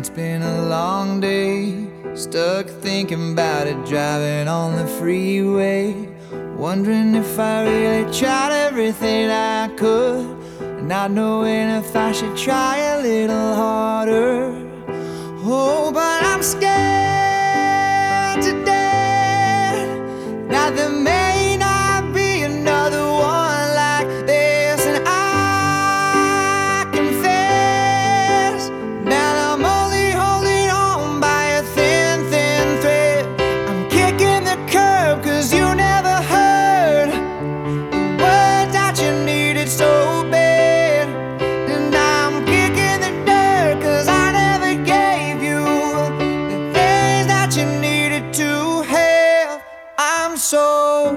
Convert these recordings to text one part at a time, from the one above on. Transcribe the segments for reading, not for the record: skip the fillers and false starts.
It's been a long day, stuck thinking about it, driving on the freeway, wondering if I really tried everything I could, and not knowing if I should try a little harder. Oh, but I'm scared to death that there may not be another one like this, and I confess that I'm only holding on by a thin, thin thread. I'm kicking the curb 'cause you never heard the words that you needed so bad, and I'm kicking the dirt 'cause I never gave you the things that you needed to have. I'm so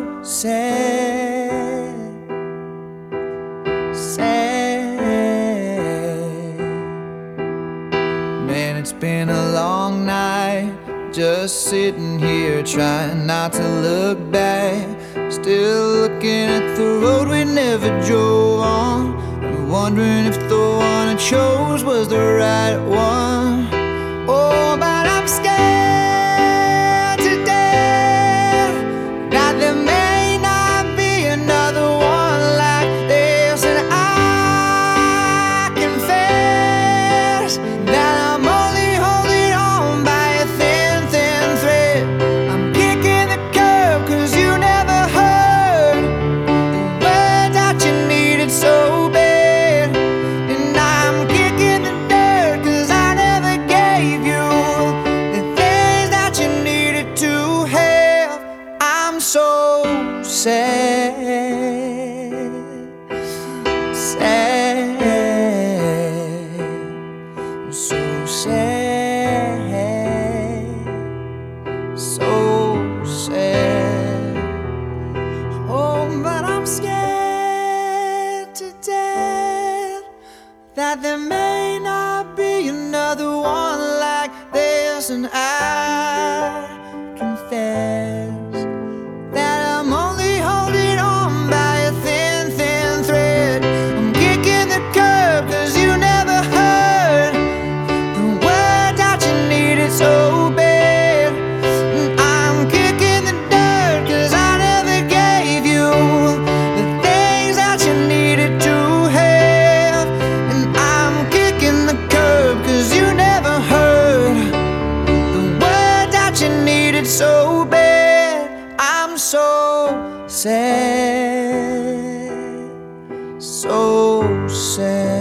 sad, sad. Man, it's been a long night, just sitting here trying not to look back, still looking at the road we never drove on, and wondering if the one I chose was the right one. Oh, but I'm scared to death that there may not be another one like this, and I confess that I'm only holding on by a thin, thin thread. I'm kicking the curb 'cause you never heard the words that you needed so bad, and I'm kicking the dirt 'cause I never gave you the things that you needed to have. I'm so sad, sad, so sad, so sad. Oh, but I'm scared to death that there may not be another one like this, and I confess that I'm only holding on by a thin, thin thread. I'm kicking the curb 'cause you never heard the word that you needed so bad, and I'm kicking the dirt 'cause I never gave you the things that you needed to have, and I'm kicking the curb 'cause you never heard the word that you needed so bad. I'm so sad, so sad.